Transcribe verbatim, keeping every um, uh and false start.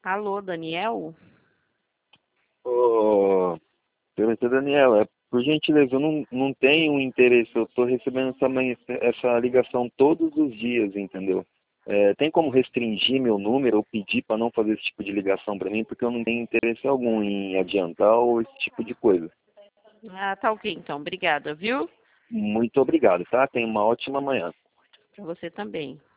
Alô, Daniel? Ô, senhorita Daniela, por gentileza, eu não, não tenho interesse, eu estou recebendo essa, men- essa ligação todos os dias, entendeu? É, tem como restringir meu número ou pedir para não fazer esse tipo de ligação para mim, porque eu não tenho interesse algum em adiantar ou esse tipo de coisa. Ah, tá ok, então. Obrigada, viu? Muito obrigado, tá? Tenha uma ótima manhã. Para você também.